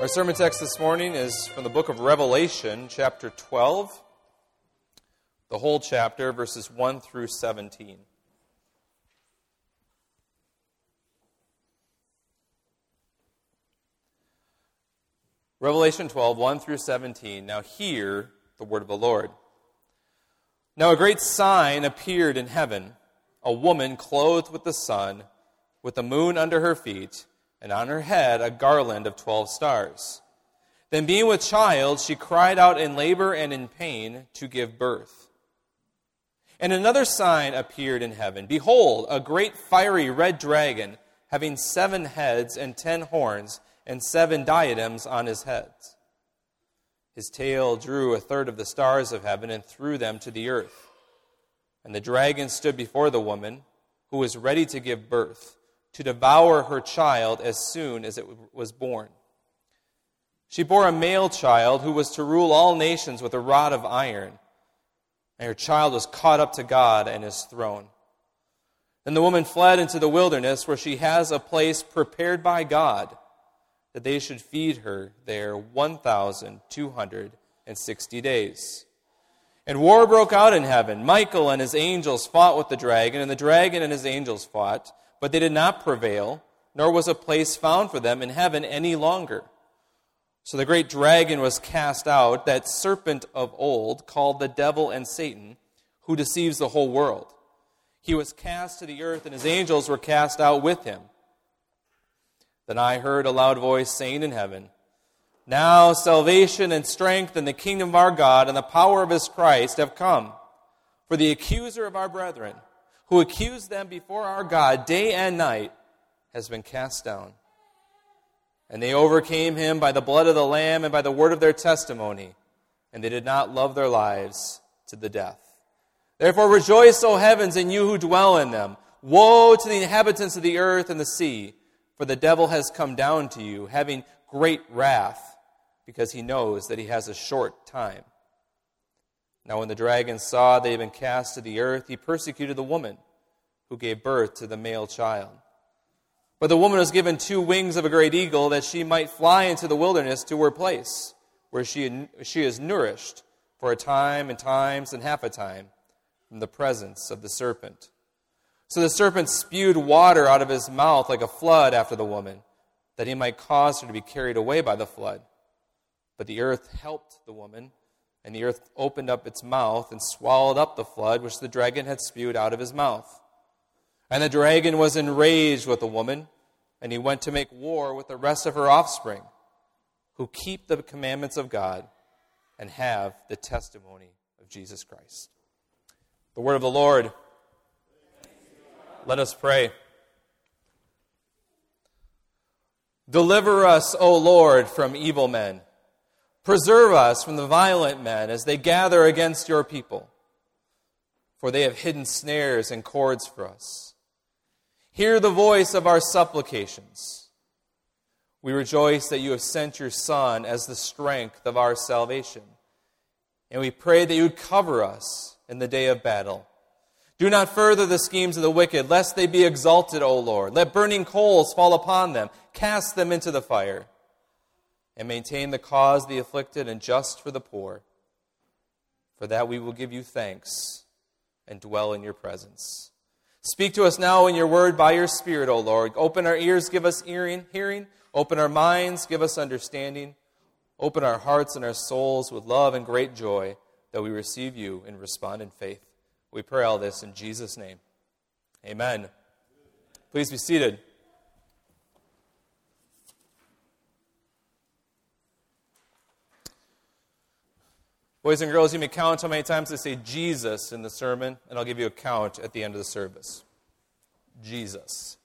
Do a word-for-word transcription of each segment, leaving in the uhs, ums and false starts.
Our sermon text this morning is from the book of Revelation, chapter twelve, the whole chapter, verses one through seventeen. Revelation twelve, one through seventeen. Now hear the word of the Lord. Now a great sign appeared in heaven, a woman clothed with the sun, with the moon under her feet, and on her head a garland of twelve stars. Then being with child, she cried out in labor and in pain to give birth. And another sign appeared in heaven. Behold, a great fiery red dragon, having seven heads and ten horns, and seven diadems on his heads. His tail drew a third of the stars of heaven and threw them to the earth. And the dragon stood before the woman, who was ready to give birth, to devour her child as soon as it was born. She bore a male child who was to rule all nations with a rod of iron, and her child was caught up to God and his throne. Then the woman fled into the wilderness, where she has a place prepared by God, that they should feed her there one thousand two hundred sixty days. And war broke out in heaven. Michael and his angels fought with the dragon, and the dragon and his angels fought, but they did not prevail, nor was a place found for them in heaven any longer. So the great dragon was cast out, that serpent of old, called the devil and Satan, who deceives the whole world. He was cast to the earth, and his angels were cast out with him. Then I heard a loud voice saying in heaven, Now salvation and strength and the kingdom of our God and the power of his Christ have come. For the accuser of our brethren, who accused them before our God day and night, has been cast down. And they overcame him by the blood of the Lamb and by the word of their testimony, and they did not love their lives to the death. Therefore rejoice, O heavens, and you who dwell in them. Woe to the inhabitants of the earth and the sea, for the devil has come down to you, having great wrath, because he knows that he has a short time. Now when the dragon saw they had been cast to the earth, he persecuted the woman who gave birth to the male child. But the woman was given two wings of a great eagle, that she might fly into the wilderness to her place, where she, she is nourished for a time and times and half a time from the presence of the serpent. So the serpent spewed water out of his mouth like a flood after the woman, that he might cause her to be carried away by the flood. But the earth helped the woman, and the earth opened up its mouth and swallowed up the flood which the dragon had spewed out of his mouth. And the dragon was enraged with the woman, and he went to make war with the rest of her offspring, who keep the commandments of God and have the testimony of Jesus Christ. The word of the Lord. Let us pray. Deliver us, O Lord, from evil men. Preserve us from the violent men as they gather against your people, for they have hidden snares and cords for us. Hear the voice of our supplications. We rejoice that you have sent your Son as the strength of our salvation, and we pray that you would cover us in the day of battle. Do not further the schemes of the wicked, lest they be exalted, O Lord. Let burning coals fall upon them. Cast them into the fire. And maintain the cause of the afflicted and just for the poor. For that we will give you thanks and dwell in your presence. Speak to us now in your word by your Spirit, O Lord. Open our ears, give us hearing. hearing. Open our minds, give us understanding. Open our hearts and our souls with love and great joy, that we receive you and respond in faith. We pray all this in Jesus' name. Amen. Please be seated. Boys and girls, you may count how many times I say Jesus in the sermon, and I'll give you a count at the end of the service. Jesus.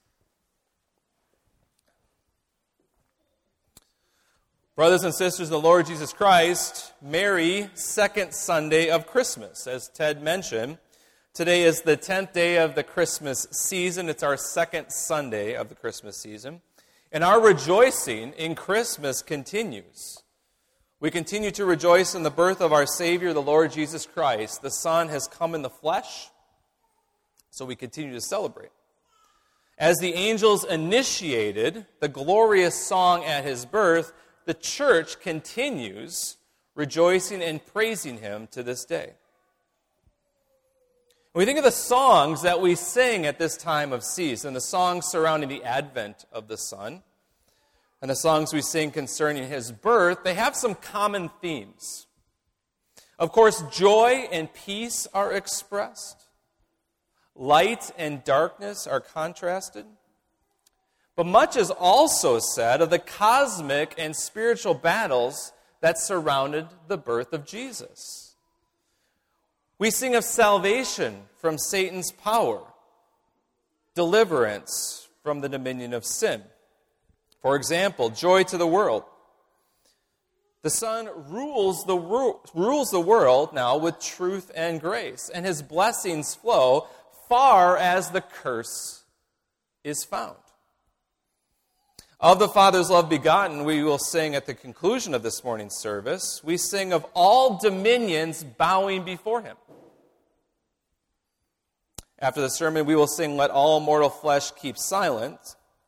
Brothers and sisters in the Lord Jesus Christ, merry second Sunday of Christmas. As Ted mentioned, today is the tenth day of the Christmas season. It's our second Sunday of the Christmas season. And our rejoicing in Christmas continues. We continue to rejoice in the birth of our Savior, the Lord Jesus Christ. The Son has come in the flesh, so we continue to celebrate. As the angels initiated the glorious song at his birth, the church continues rejoicing and praising him to this day. When we think of the songs that we sing at this time of season, the songs surrounding the advent of the Son, and the songs we sing concerning his birth, they have some common themes. Of course, joy and peace are expressed. Light and darkness are contrasted. But much is also said of the cosmic and spiritual battles that surrounded the birth of Jesus. We sing of salvation from Satan's power, deliverance from the dominion of sin. For example, joy to the world. The Son rules the, rules the world now with truth and grace, and his blessings flow far as the curse is found. Of the Father's love begotten, we will sing at the conclusion of this morning's service. We sing of all dominions bowing before him. After the sermon, we will sing, Let All Mortal Flesh Keep Silent.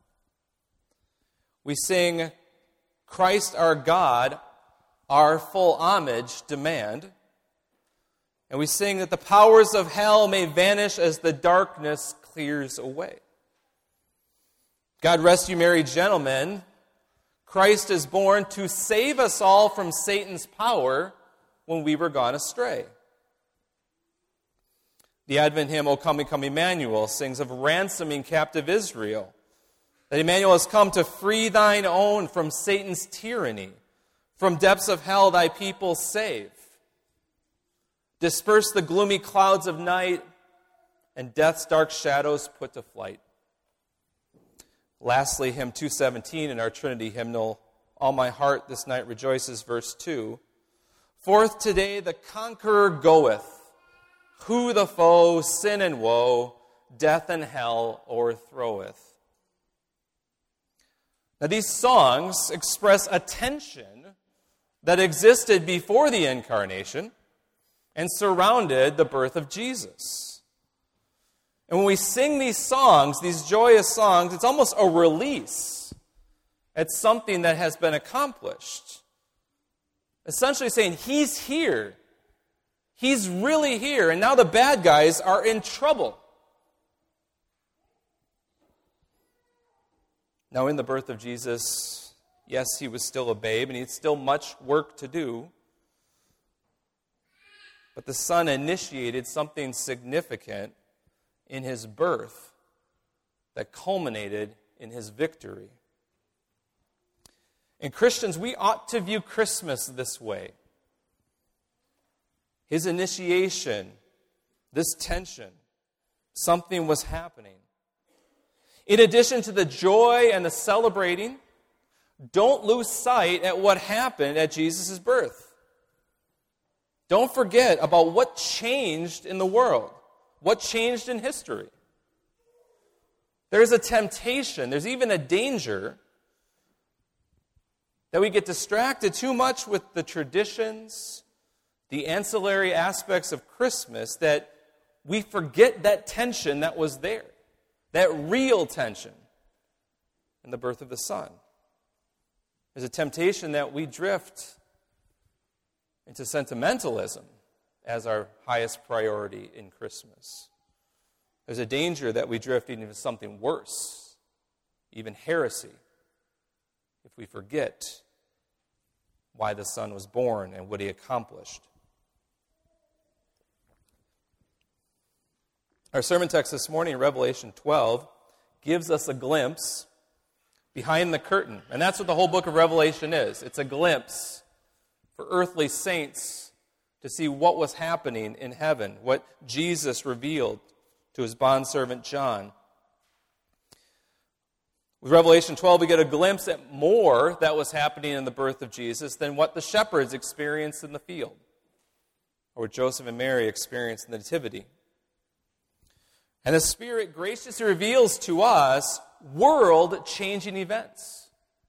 We sing, Christ our God, our full homage demand. And we sing that the powers of hell may vanish as the darkness clears away. God rest you, merry gentlemen. Christ is born to save us all from Satan's power when we were gone astray. The Advent hymn, O Come, Come, Emmanuel, sings of ransoming captive Israel. That Emmanuel has come to free thine own from Satan's tyranny. From depths of hell thy people save. Disperse the gloomy clouds of night, and death's dark shadows put to flight. Lastly, hymn two seventeen in our Trinity hymnal, All my heart this night rejoices, verse two. Forth today the conqueror goeth, who the foe, sin and woe, death and hell o'erthroweth. Now these songs express a tension that existed before the incarnation and surrounded the birth of Jesus. And when we sing these songs, these joyous songs, it's almost a release at something that has been accomplished. Essentially saying, he's here. He's really here. And now the bad guys are in trouble. Now in the birth of Jesus, yes, he was still a babe, and he had still much work to do. But the Son initiated something significant in his birth that culminated in his victory. And Christians, we ought to view Christmas this way. His initiation, this tension, something was happening. In addition to the joy and the celebrating, don't lose sight at what happened at Jesus' birth. Don't forget about what changed in the world, what changed in history. There's a temptation, there's even a danger that we get distracted too much with the traditions, the ancillary aspects of Christmas, that we forget that tension that was there, that real tension in the birth of the Son. There's a temptation that we drift into sentimentalism as our highest priority in Christmas. There's a danger that we drift into something worse, even heresy, if we forget why the Son was born and what he accomplished. Our sermon text this morning, Revelation twelve, gives us a glimpse behind the curtain. And that's what the whole book of Revelation is. It's a glimpse for earthly saints to see what was happening in heaven, what Jesus revealed to his bondservant John. With Revelation twelve, we get a glimpse at more that was happening in the birth of Jesus than what the shepherds experienced in the field, or what Joseph and Mary experienced in the Nativity. And the Spirit graciously reveals to us world-changing events.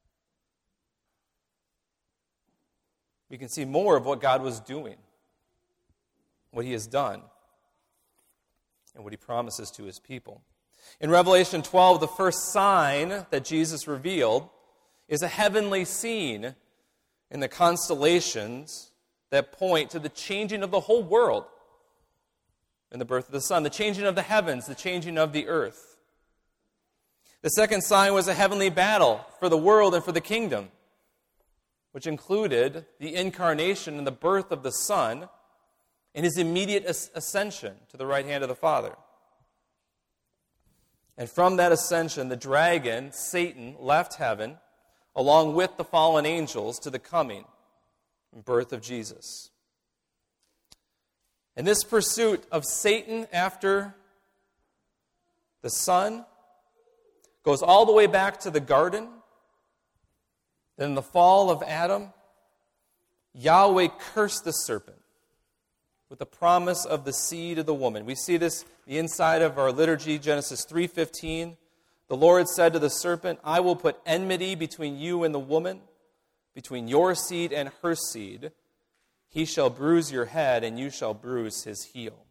We can see more of what God was doing, what he has done, and what he promises to his people. In Revelation twelve, the first sign that Jesus revealed is a heavenly scene in the constellations that point to the changing of the whole world in the birth of the Son, the changing of the heavens, the changing of the earth. The second sign was a heavenly battle for the world and for the kingdom, which included the incarnation and the birth of the Son and his immediate ascension to the right hand of the Father. And from that ascension, the dragon, Satan, left heaven along with the fallen angels to the coming and birth of Jesus. And this pursuit of Satan after the Son goes all the way back to the garden. Then in the fall of Adam, Yahweh cursed the serpent with the promise of the seed of the woman. We see this the inside of our liturgy, Genesis three fifteen. The Lord said to the serpent, I will put enmity between you and the woman, between your seed and her seed. He shall bruise your head, and you shall bruise his heel.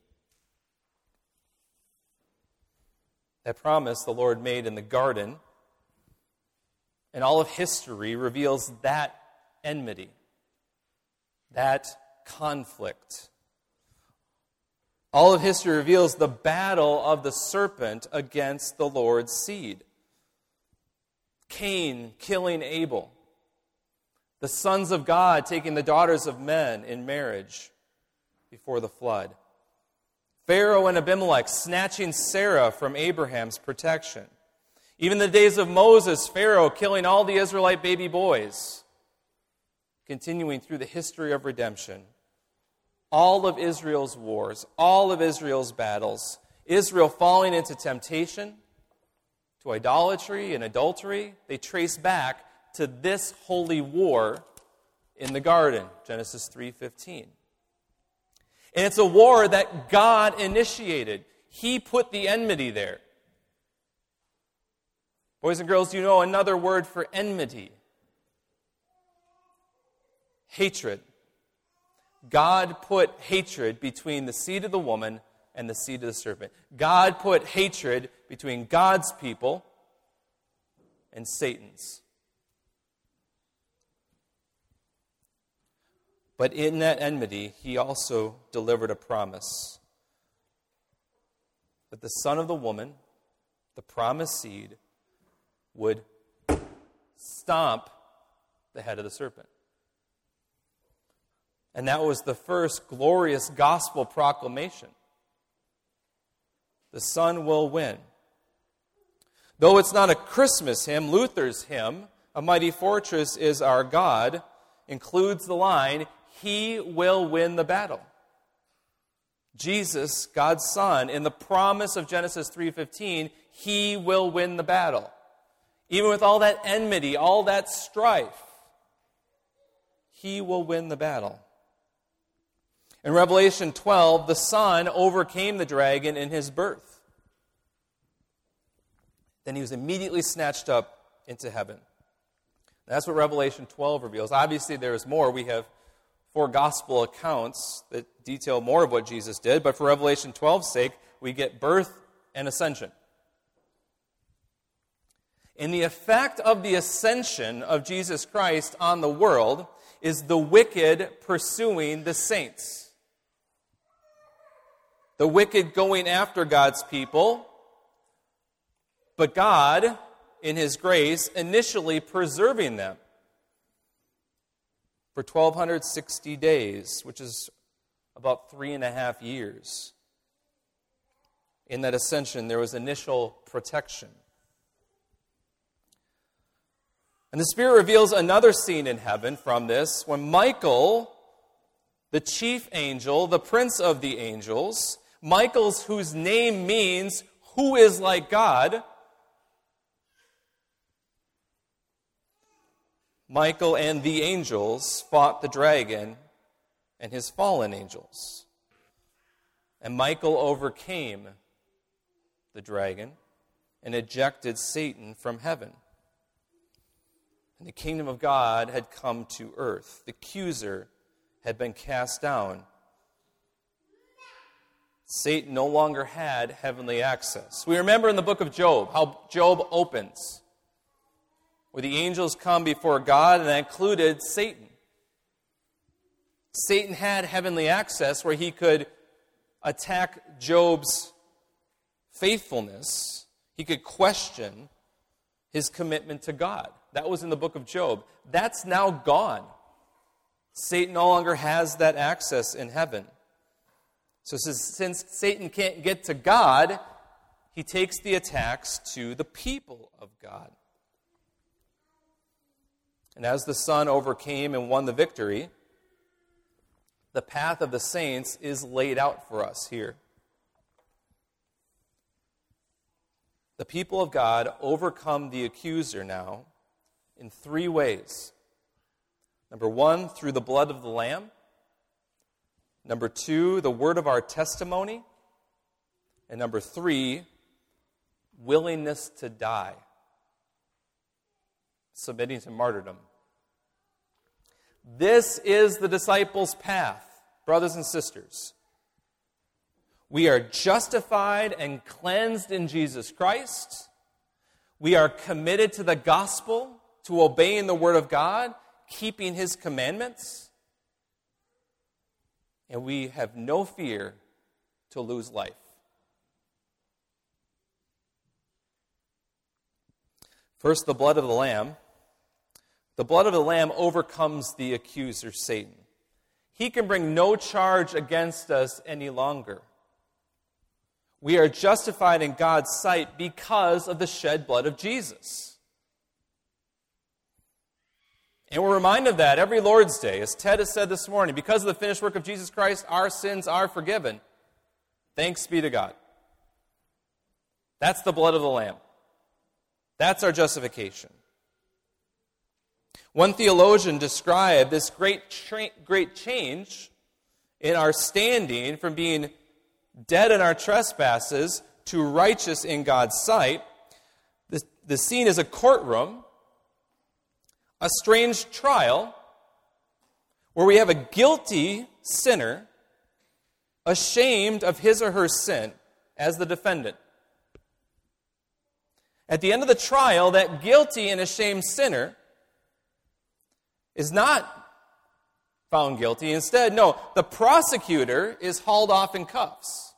That promise the Lord made in the garden, and all of history reveals that enmity, that conflict. All of history reveals the battle of the serpent against the Lord's seed. Cain killing Abel. The sons of God taking the daughters of men in marriage before the flood. Pharaoh and Abimelech snatching Sarah from Abraham's protection. Even the days of Moses, Pharaoh killing all the Israelite baby boys. Continuing through the history of redemption. All of Israel's wars, all of Israel's battles, Israel falling into temptation, to idolatry and adultery, they trace back to this holy war in the garden, Genesis three fifteen. And it's a war that God initiated. He put the enmity there. Boys and girls, do you know another word for enmity? Hatred. God put hatred between the seed of the woman and the seed of the serpent. God put hatred between God's people and Satan's. But in that enmity, he also delivered a promise that the son of the woman, the promised seed, would stomp the head of the serpent. And that was the first glorious gospel proclamation. The Son will win. Though it's not a Christmas hymn, Luther's hymn, A Mighty Fortress is Our God, includes the line, He will win the battle. Jesus, God's Son, in the promise of Genesis three fifteen, He will win the battle. Even with all that enmity, all that strife, He will win the battle. In Revelation twelve, the Son overcame the dragon in his birth. Then he was immediately snatched up into heaven. That's what Revelation twelve reveals. Obviously, there is more. We have four gospel accounts that detail more of what Jesus did, but for Revelation twelve's sake, we get birth and ascension. And the effect of the ascension of Jesus Christ on the world is the wicked pursuing the saints. The wicked going after God's people, but God, in His grace, initially preserving them for twelve sixty days, which is about three and a half years. In that ascension, there was initial protection. And the Spirit reveals another scene in heaven from this, when Michael, the chief angel, the prince of the angels, Michael's whose name means, who is like God, Michael and the angels fought the dragon and his fallen angels. And Michael overcame the dragon and ejected Satan from heaven. And the kingdom of God had come to earth. The accuser had been cast down. Satan no longer had heavenly access. We remember in the book of Job how Job opens, where the angels come before God, and that included Satan. Satan had heavenly access where he could attack Job's faithfulness. He could question his commitment to God. That was in the book of Job. That's now gone. Satan no longer has that access in heaven. So since Satan can't get to God, he takes the attacks to the people of God. And as the Son overcame and won the victory, the path of the saints is laid out for us here. The people of God overcome the accuser now in three ways. Number one, through the blood of the Lamb. Number two, the word of our testimony. And number three, willingness to die, submitting to martyrdom. This is the disciples' path, brothers and sisters. We are justified and cleansed in Jesus Christ. We are committed to the gospel, to obeying the word of God, keeping his commandments. And we have no fear to lose life. First, the blood of the Lamb. The blood of the Lamb overcomes the accuser, Satan. He can bring no charge against us any longer. We are justified in God's sight because of the shed blood of Jesus. And we're reminded of that every Lord's Day. As Ted has said this morning, because of the finished work of Jesus Christ, our sins are forgiven. Thanks be to God. That's the blood of the Lamb. That's our justification. One theologian described this great tra- great change in our standing from being dead in our trespasses to righteous in God's sight. The, the scene is a courtroom, a strange trial, where we have a guilty sinner ashamed of his or her sin as the defendant. At the end of the trial, that guilty and ashamed sinner is not found guilty. Instead, no, the prosecutor is hauled off in cuffs.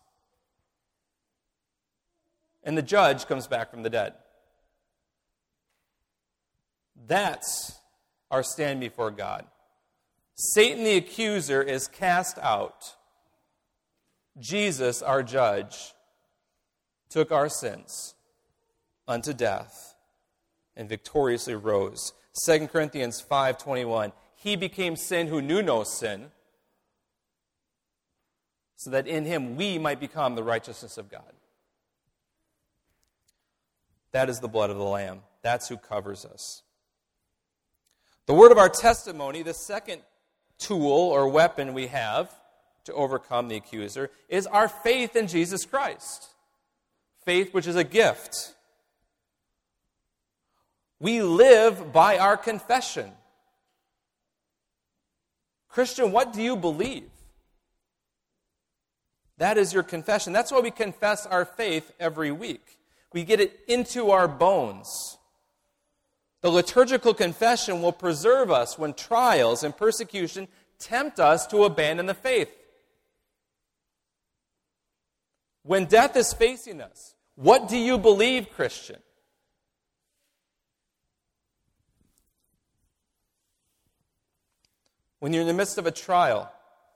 And the judge comes back from the dead. That's our stand before God. Satan the accuser is cast out. Jesus, our judge, took our sins unto death and victoriously rose. Second Corinthians five twenty-one. He became sin who knew no sin, so that in him we might become the righteousness of God. That is the blood of the Lamb. That's who covers us. The word of our testimony, the second tool or weapon we have to overcome the accuser, is our faith in Jesus Christ. Faith which is a gift. We live by our confession. Christian, what do you believe? That is your confession. That's why we confess our faith every week. We get it into our bones. The liturgical confession will preserve us when trials and persecution tempt us to abandon the faith. When death is facing us, what do you believe, Christian? When you're in the midst of a trial,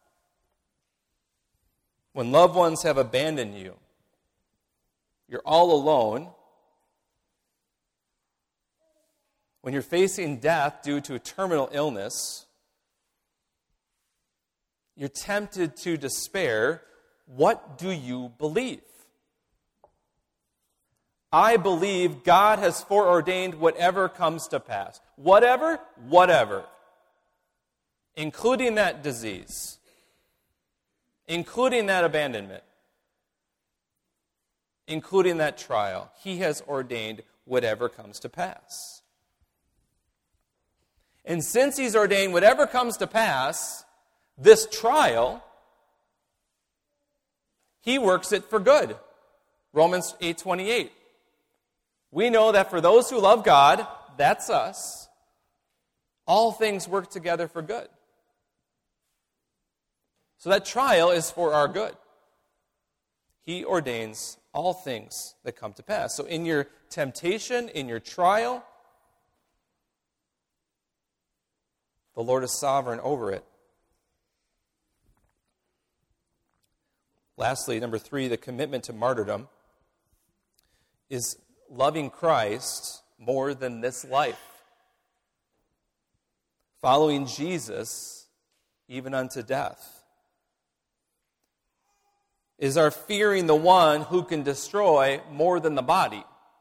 when loved ones have abandoned you, you're all alone, when you're facing death due to a terminal illness, you're tempted to despair, what do you believe? I believe God has foreordained whatever comes to pass. Whatever, whatever. Including that disease, including that abandonment, including that trial. He has ordained whatever comes to pass. And since He's ordained whatever comes to pass, this trial, He works it for good. Romans eight twenty-eight. We know that for those who love God, that's us, all things work together for good. So that trial is for our good. He ordains all things that come to pass. So in your temptation, in your trial, the Lord is sovereign over it. Lastly, number three, the commitment to martyrdom is loving Christ more than this life. Following Jesus even unto death. Is our fearing the one who can destroy more than the body.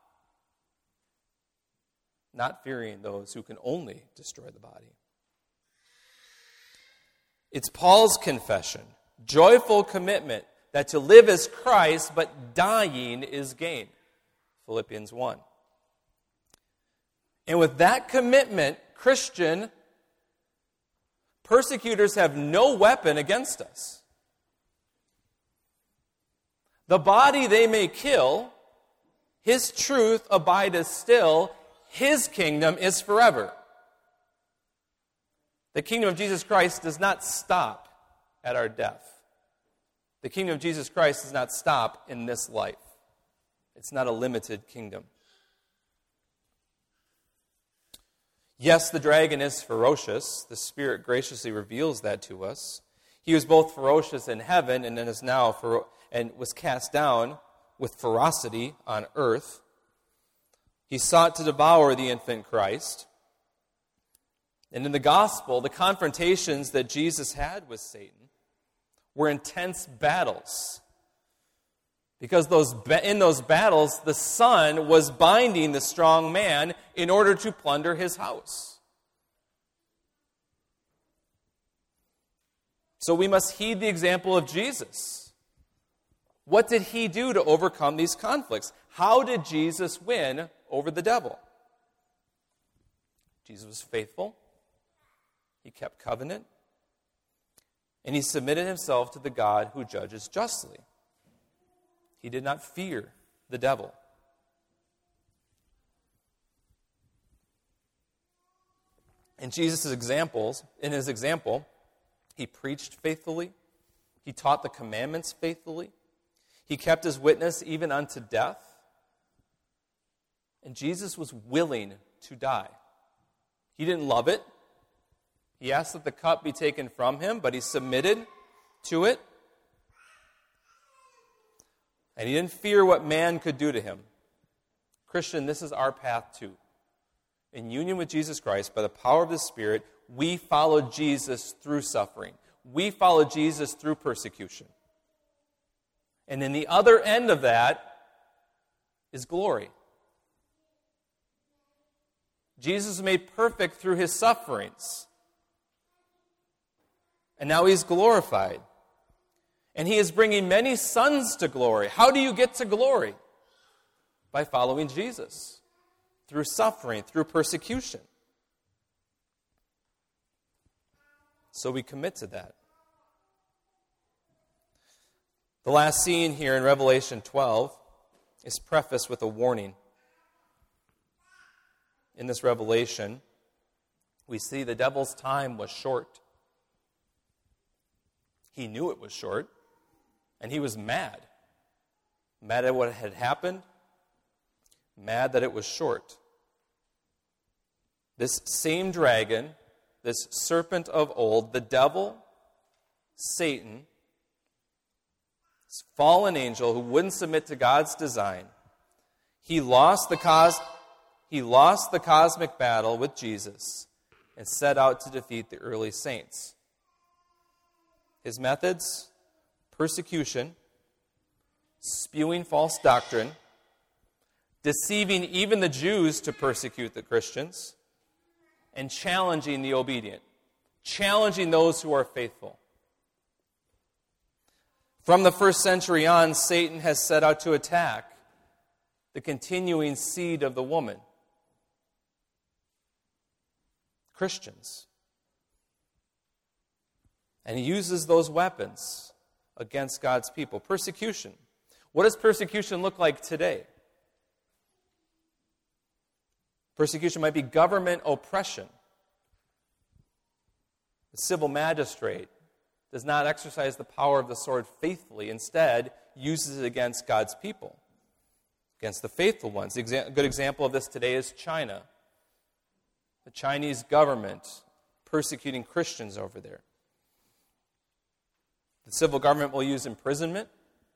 Not fearing those who can only destroy the body. It's Paul's confession, joyful commitment, that to live is Christ, but dying is gain. Philippians one. And with that commitment, Christian, persecutors have no weapon against us. The body they may kill, his truth abideth still, his kingdom is forever. The kingdom of Jesus Christ does not stop at our death. The kingdom of Jesus Christ does not stop in this life. It's not a limited kingdom. Yes, the dragon is ferocious. The Spirit graciously reveals that to us. He was both ferocious in heaven and then is now fero- and was cast down with ferocity on earth. He sought to devour the infant Christ. And in the gospel, the confrontations that Jesus had with Satan were intense battles. Because those in those battles, the Son was binding the strong man in order to plunder his house. So we must heed the example of Jesus. What did he do to overcome these conflicts? How did Jesus win over the devil? Jesus was faithful. He kept covenant. And he submitted himself to the God who judges justly. He did not fear the devil. In Jesus' examples, in his example, he preached faithfully. He taught the commandments faithfully. He kept his witness even unto death. And Jesus was willing to die. He didn't love it. He asked that the cup be taken from him, but he submitted to it. And he didn't fear what man could do to him. Christian, this is our path too. In union with Jesus Christ, by the power of the Spirit, we follow Jesus through suffering. We follow Jesus through persecution. And then the other end of that is glory. Jesus was made perfect through his sufferings. And now he's glorified. And he is bringing many sons to glory. How do you get to glory? By following Jesus. Through suffering, through persecution. So we commit to that. The last scene here in Revelation twelve is prefaced with a warning. In this revelation, we see the devil's time was short. He knew it was short, and he was mad. Mad at what had happened, mad that it was short. This same dragon, this serpent of old, the devil, Satan, this fallen angel who wouldn't submit to God's design, he lost the cos- he lost the cosmic battle with Jesus and set out to defeat the early saints. His methods, persecution, spewing false doctrine, deceiving even the Jews to persecute the Christians, and challenging the obedient, challenging those who are faithful. From the first century on, Satan has set out to attack the continuing seed of the woman, Christians. And he uses those weapons against God's people. Persecution. What does persecution look like today? Persecution might be government oppression. The civil magistrate does not exercise the power of the sword faithfully. Instead, uses it against God's people, against the faithful ones. A good example of this today is China. The Chinese government persecuting Christians over there. The civil government will use imprisonment.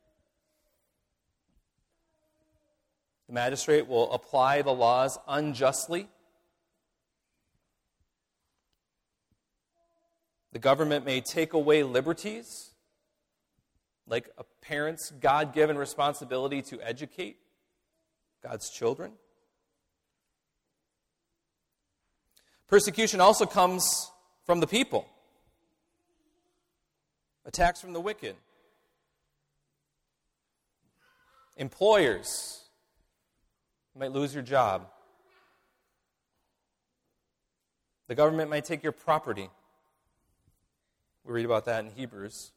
The magistrate will apply the laws unjustly. The government may take away liberties, like a parent's God-given responsibility to educate God's children. Persecution also comes from the people. Attacks from the wicked. Employers. You might lose your job. The government might take your property. We read about that in Hebrews.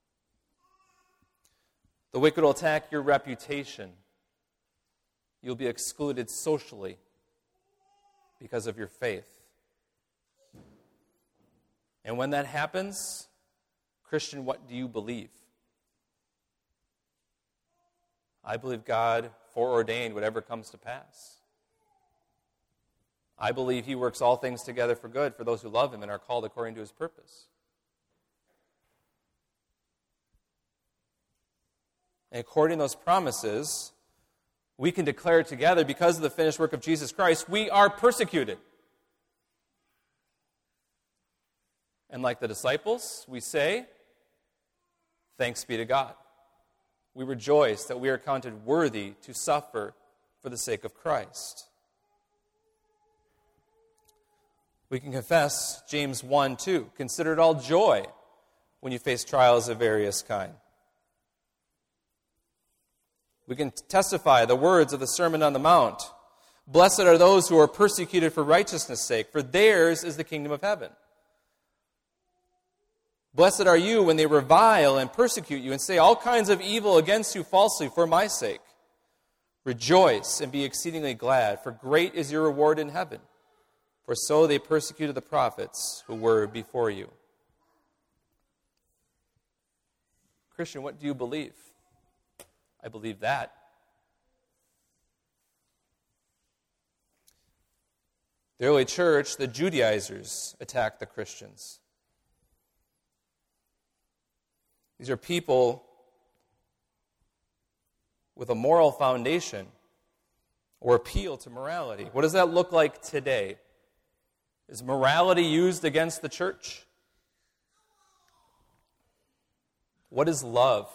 The wicked will attack your reputation. You'll be excluded socially because of your faith. And when that happens, Christian, what do you believe? I believe God foreordained whatever comes to pass. I believe He works all things together for good for those who love Him and are called according to His purpose. And according to those promises, we can declare together, because of the finished work of Jesus Christ, we are persecuted. And like the disciples, we say, thanks be to God. We rejoice that we are counted worthy to suffer for the sake of Christ. We can confess James one two. Consider it all joy when you face trials of various kind. We can testify the words of the Sermon on the Mount. Blessed are those who are persecuted for righteousness' sake, for theirs is the kingdom of heaven. Blessed are you when they revile and persecute you and say all kinds of evil against you falsely for my sake. Rejoice and be exceedingly glad, for great is your reward in heaven. For so they persecuted the prophets who were before you. Christian, what do you believe? I believe that. The early church, the Judaizers, attacked the Christians. These are people with a moral foundation or appeal to morality. What does that look like today? Is morality used against the church? What is love?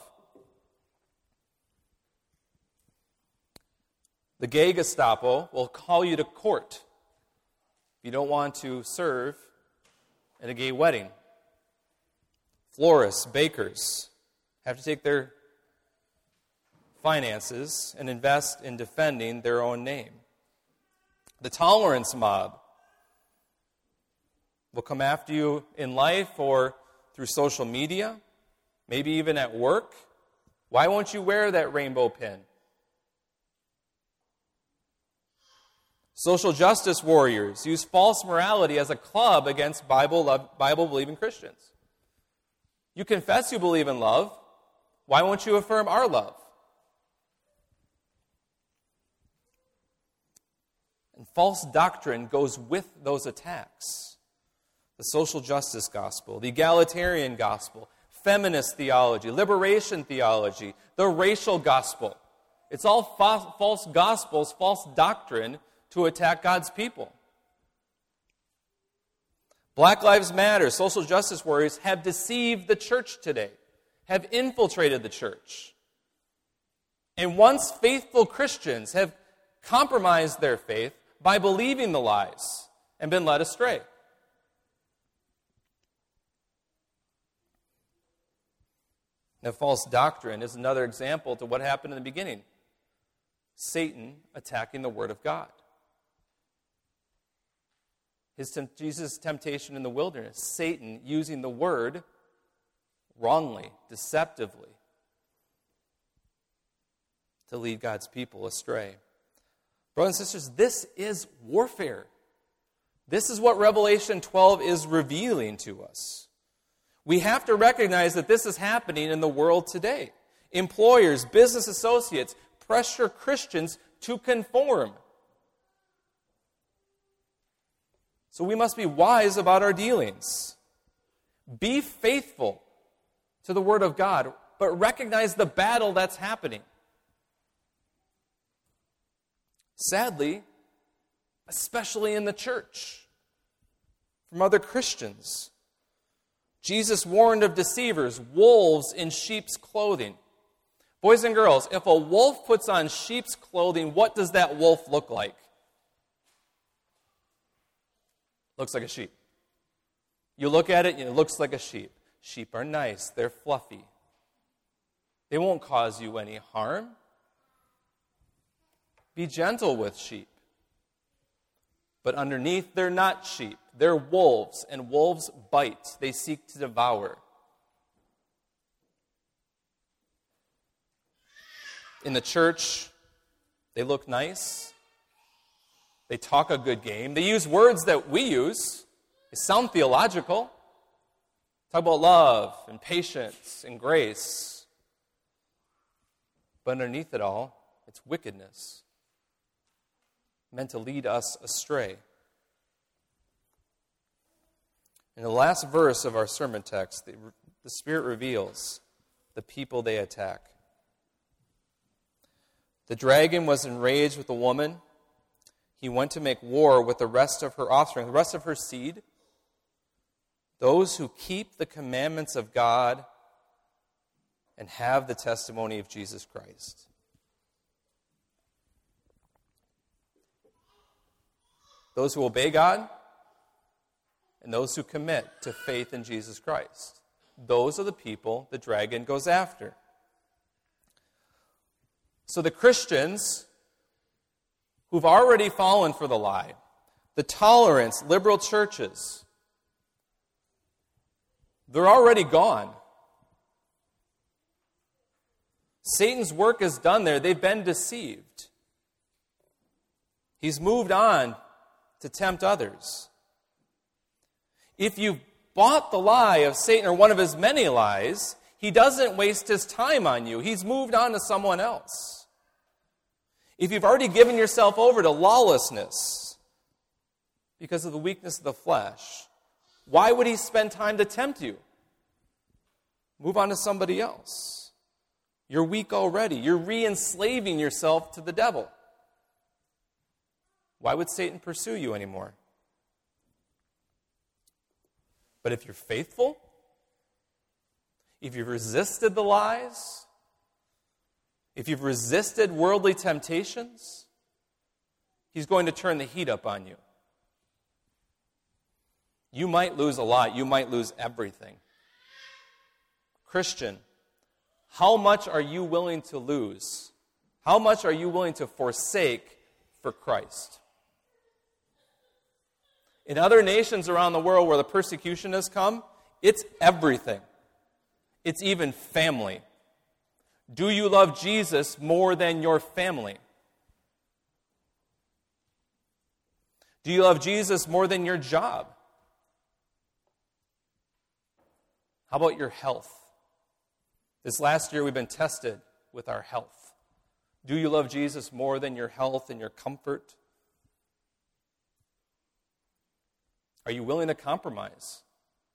The gay Gestapo will call you to court if you don't want to serve at a gay wedding. Florists, bakers have to take their finances and invest in defending their own name. The tolerance mob will come after you in life or through social media, maybe even at work. Why won't you wear that rainbow pin? Social justice warriors use false morality as a club against Bible, Bible-believing Christians. You confess you believe in love. Why won't you affirm our love? And false doctrine goes with those attacks. The social justice gospel, the egalitarian gospel, feminist theology, liberation theology, the racial gospel. It's all fa- false gospels, false doctrine to attack God's people. Black Lives Matter, social justice warriors have deceived the church today, have infiltrated the church. And once faithful Christians have compromised their faith by believing the lies and been led astray. Now, false doctrine is another example to what happened in the beginning. Satan attacking the Word of God. His temp- Jesus' temptation in the wilderness, Satan using the Word wrongly, deceptively, to lead God's people astray. Brothers and sisters, this is warfare. This is what Revelation twelve is revealing to us. We have to recognize that this is happening in the world today. Employers, business associates pressure Christians to conform. So we must be wise about our dealings. Be faithful to the Word of God, but recognize the battle that's happening. Sadly, especially in the church, from other Christians, Jesus warned of deceivers, wolves in sheep's clothing. Boys and girls, if a wolf puts on sheep's clothing, what does that wolf look like? Looks like a sheep. You look at it and it looks like a sheep. Sheep are nice. They're fluffy. They won't cause you any harm. Be gentle with sheep. But underneath, they're not sheep. They're wolves, and wolves bite. They seek to devour. In the church, they look nice. They talk a good game. They use words that we use. They sound theological. Talk about love and patience and grace. But underneath it all, it's wickedness, meant to lead us astray. In the last verse of our sermon text, the, the Spirit reveals the people they attack. The dragon was enraged with the woman. He went to make war with the rest of her offspring, the rest of her seed, those who keep the commandments of God and have the testimony of Jesus Christ. Those who obey God and those who commit to faith in Jesus Christ. Those are the people the dragon goes after. So the Christians who've already fallen for the lie, the tolerance, liberal churches, they're already gone. Satan's work is done there. They've been deceived. He's moved on to tempt others. If you've bought the lie of Satan or one of his many lies, he doesn't waste his time on you. He's moved on to someone else. If you've already given yourself over to lawlessness because of the weakness of the flesh, why would he spend time to tempt you? Move on to somebody else. You're weak already. You're re-enslaving yourself to the devil. Why would Satan pursue you anymore? But if you're faithful, if you've resisted the lies, if you've resisted worldly temptations, he's going to turn the heat up on you. You might lose a lot. You might lose everything. Christian, how much are you willing to lose? How much are you willing to forsake for Christ? In other nations around the world where the persecution has come, it's everything. It's even family. Do you love Jesus more than your family? Do you love Jesus more than your job? How about your health? This last year we've been tested with our health. Do you love Jesus more than your health and your comfort? Are you willing to compromise?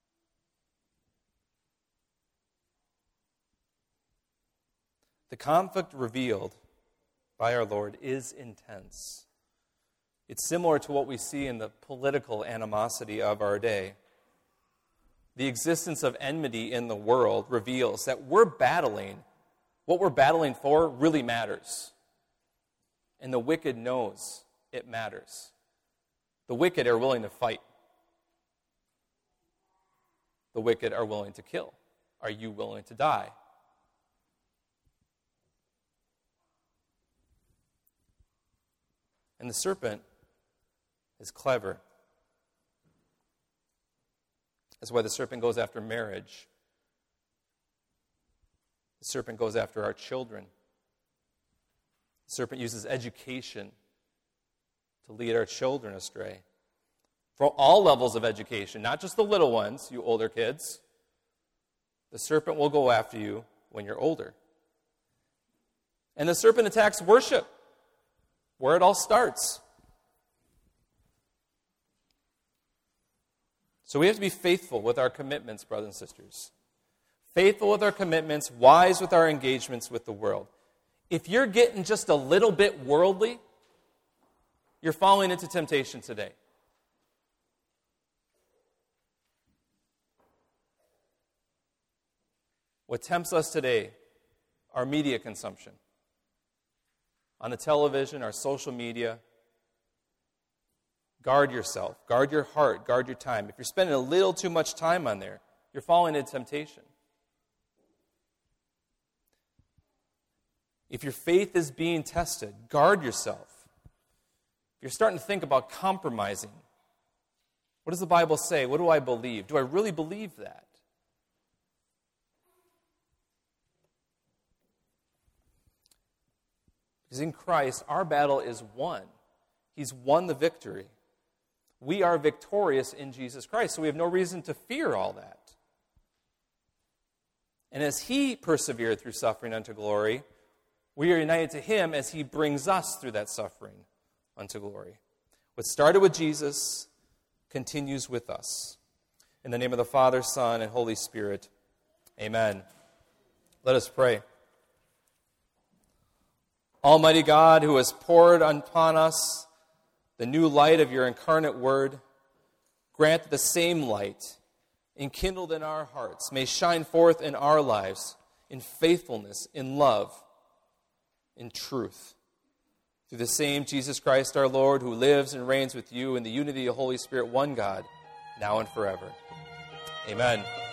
The conflict revealed by our Lord is intense. It's similar to what we see in the political animosity of our day. The existence of enmity in the world reveals that we're battling, what we're battling for really matters. And the wicked knows it matters. The wicked are willing to fight. The wicked are willing to kill. Are you willing to die? And the serpent is clever. That's why the serpent goes after marriage. The serpent goes after our children. The serpent uses education to lead our children astray. For all levels of education, not just the little ones, you older kids. The serpent will go after you when you're older. And the serpent attacks worship, where it all starts. So we have to be faithful with our commitments, brothers and sisters. Faithful with our commitments, wise with our engagements with the world. If you're getting just a little bit worldly, you're falling into temptation today. What tempts us today, our media consumption. On the television, our social media. Guard yourself. Guard your heart. Guard your time. If you're spending a little too much time on there, you're falling into temptation. If your faith is being tested, guard yourself. If you're starting to think about compromising, what does the Bible say? What do I believe? Do I really believe that? Because in Christ, our battle is won. He's won the victory. We are victorious in Jesus Christ, so we have no reason to fear all that. And as He persevered through suffering unto glory, we are united to Him as He brings us through that suffering unto glory. What started with Jesus continues with us. In the name of the Father, Son, and Holy Spirit, amen. Let us pray. Almighty God, who has poured upon us the new light of your incarnate word, grant that the same light, enkindled in our hearts, may shine forth in our lives in faithfulness, in love, in truth. Through the same Jesus Christ our Lord, who lives and reigns with you in the unity of the Holy Spirit, one God, now and forever. Amen.